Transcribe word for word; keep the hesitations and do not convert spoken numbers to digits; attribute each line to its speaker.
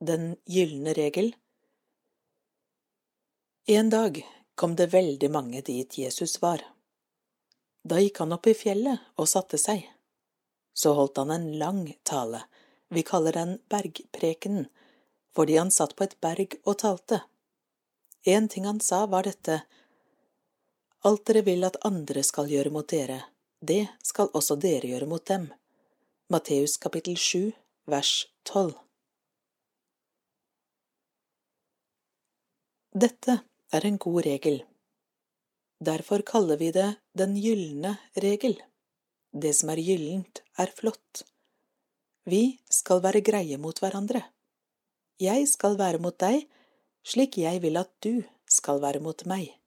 Speaker 1: Den gylne regel. En dag kom det veldig mange dit Jesus var. Da gikk han opp i fjellet og satte seg. Så holdt han en lang tale, vi kaller den bergprekenen, fordi han satt på et berg og talte. En ting han sa var dette: Alt dere vil at andre skal gjøre mot dere, det skal også dere gjøre mot dem. Matteus kapittel sju, vers tolv. Dette er en god regel. Derfor kaller vi det den gylne regel. Det som er gyllent, er flott. Vi skal være greie mot hverandre. Jeg skal være mot deg, slik jeg vil at du skal være mot meg.